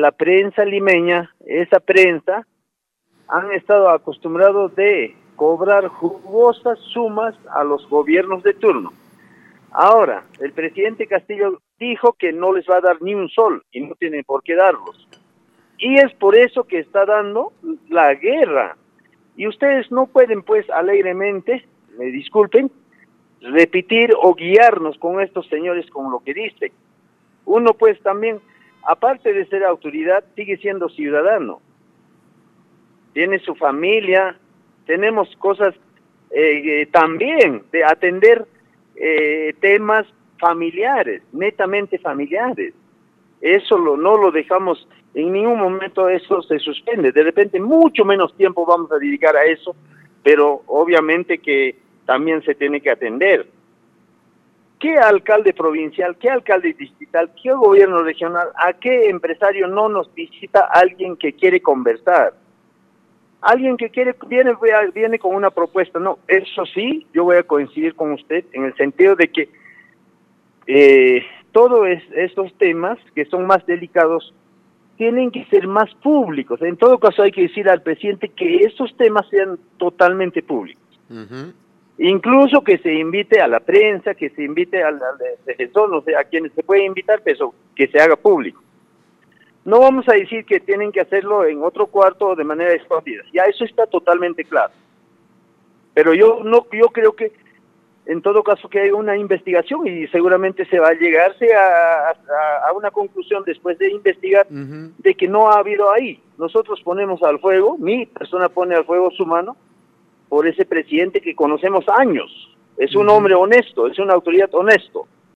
la prensa limeña, esa prensa, han estado acostumbrados de cobrar jugosas sumas a los gobiernos de turno. Ahora, el presidente Castillo dijo que no les va a dar ni un sol y no tiene por qué darlos. Y es por eso que está dando la guerra. Y ustedes no pueden, pues, alegremente, me disculpen, repetir o guiarnos con estos señores con lo que dicen. Uno, pues, también, aparte de ser autoridad, sigue siendo ciudadano. Tiene su familia, tenemos cosas también de atender temas familiares, netamente familiares. Eso no lo dejamos, en ningún momento eso se suspende. De repente mucho menos tiempo vamos a dedicar a eso, pero obviamente que también se tiene que atender. ¿Qué alcalde provincial, qué alcalde distrital, qué gobierno regional, a qué empresario no nos visita alguien que quiere conversar? Alguien que viene con una propuesta. No, eso sí, yo voy a coincidir con usted en el sentido de que todos estos temas que son más delicados tienen que ser más públicos. En todo caso hay que decir al presidente que esos temas sean totalmente públicos. Incluso que se invite a la prensa, que se invite al defensor, no sé, a quienes se puede invitar, pero que se haga público. No vamos a decir que tienen que hacerlo en otro cuarto o de manera escondida. Ya eso está totalmente claro. Pero yo creo que en todo caso que hay una investigación y seguramente se va a llegarse a una conclusión después de investigar de que no ha habido ahí. Nosotros ponemos al fuego, mi persona pone al fuego su mano por ese presidente que conocemos años. Es un hombre honesto, es una autoridad honesto.